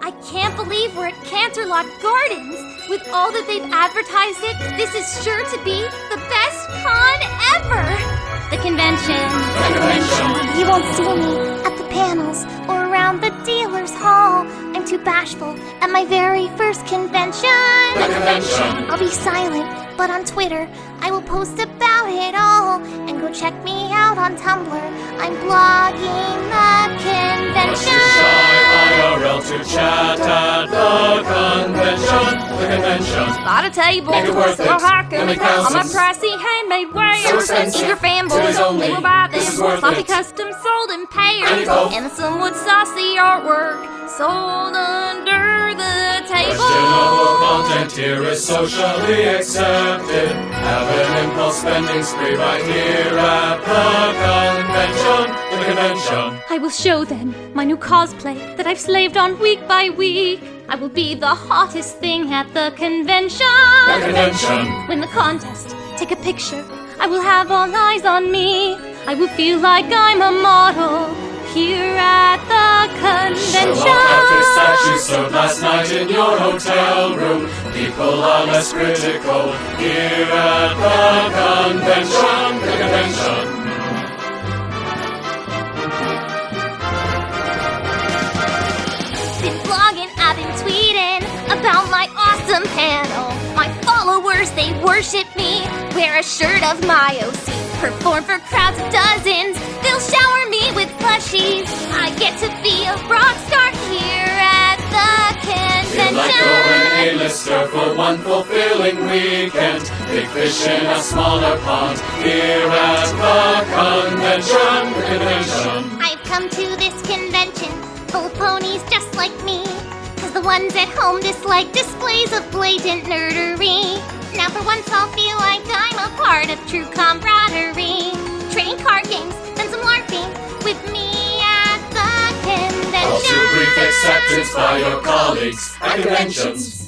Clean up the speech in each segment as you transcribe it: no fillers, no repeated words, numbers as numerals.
I can't believe we're at Canterlot Gardens. With all that they've advertised it, this is sure to be the best con ever. The convention. You won't see me at the panels or around the dealer's hall. I'm too bashful at my very first convention. I'll be silent, but on Twitter I will post about it all. And go check me out on Tumblr. I'm blogging the convention. IRL to chat at the convention. The convention. Bought a table, Make it worth so it. hawking Make all my thousands. pricey handmade wares. So expensive. Eager fanboys Today's only. they will buy them. This is worth Sloppy it. custom sold in pairs. I need both. And the somewhat saucy artwork sold under the table. Questionable content here is socially accepted. Have an impulse spending spree right here at the convention. The convention. I will show them my new cosplay that I've slaved on week by week. I will be the hottest thing at the convention. The convention. Win the contest, take a picture. I will have all eyes on me. I will feel like I'm a model here at the convention. Show off outfits that you sewed last night in your hotel room. People are less critical here at the convention. The convention. Been blogging, I've been tweeting about my awesome panel. My followers, they worship me. Wear a shirt of my OC. Perform for crowds of dozens. They'll shower me with plushies. I get to be a rock star here at the Feel like you're an convention. A-lister for one fulfilling weekend. Big fish in a smaller pond here at the convention. The convention. I've come to this convention full of ponies just like me. Cause the ones at home dislike displays of blatant nerdery. Now for once I'll feel like I'm a part of true camaraderie. Trading card games, then some LARPing with me at the All too brief convention. acceptance by your colleagues at conventions.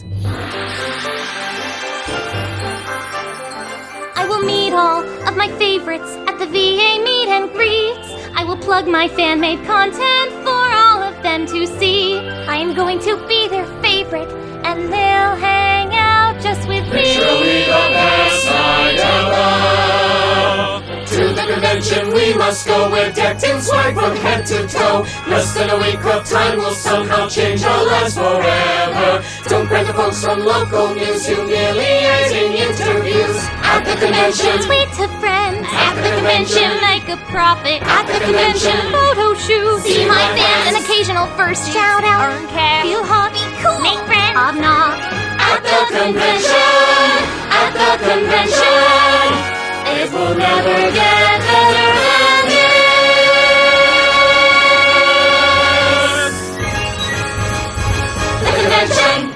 I will meet all of my favorites at the VA meet and greets. I will plug my fan-made content for all of them to see. I am going to be their favorite, and they'll hang out just with me. Surely the best night ever. To the convention we must go. We're decked in swag from head to toe. Less than a week of time will somehow change our lives forever. Don't grab the folks from local news, humiliating interviews at the convention. Tweet to friends At the convention. make a profit At the convention. Photo shoot, See my fans. an occasional first Shout out. earn cash, Feel hot, be cool, make friends. hobnob. At the convention. At the convention. It will never get better than this. The convention.